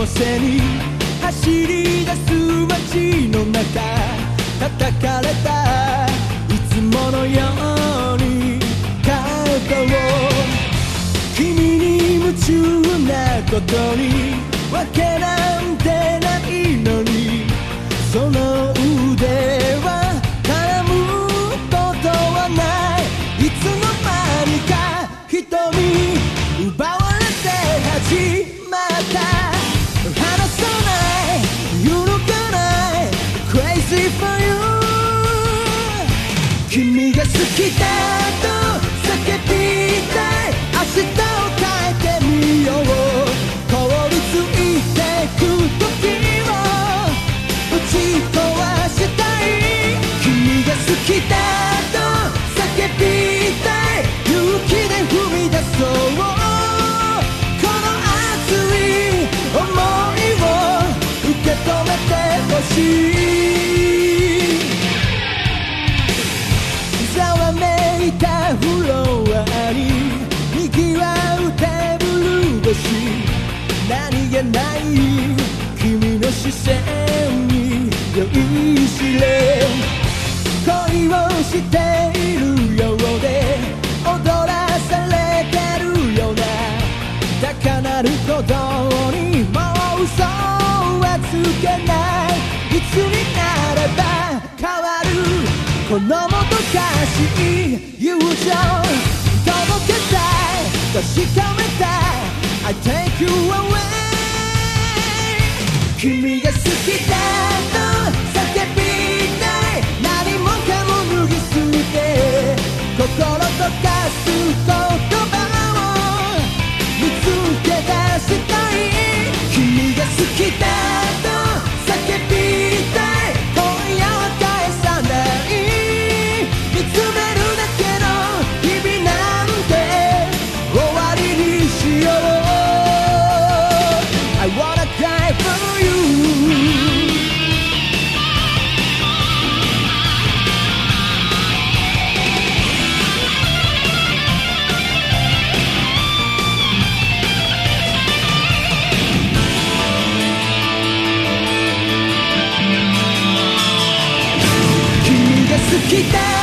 せに走り出す街の中、叩かれたいつものようにカードを、君に夢中なことにわけなんてないのに、その腕は絡むことはない。いつの間にか瞳奪われて始まった。離さない揺るがない Crazy for you。 君が好きだと叫びたい。明日を変えてみよう。凍りついてく時を打ち壊したい。君が好きだと叫びたい。勇気で踏み出そう。この熱い想いを受け止めてほしい。ざわめいたフロアに賑わうテーブル越し、何気ない君の視線に酔いしれ、恋をしているようで踊らされてるような高鳴る鼓動にもう嘘はつけない。いつになれば変わるこのもどかしい友情、届けたい確かめたい I take you away。 君が好きだと叫びたい。何もかも脱ぎ捨て心溶かす言葉を見つけ出したい。君が好きだと叫びたい。今夜は返さない。見つめるだけの日々なんて終わりにしよう。 I wanna die for you。 君が好きだ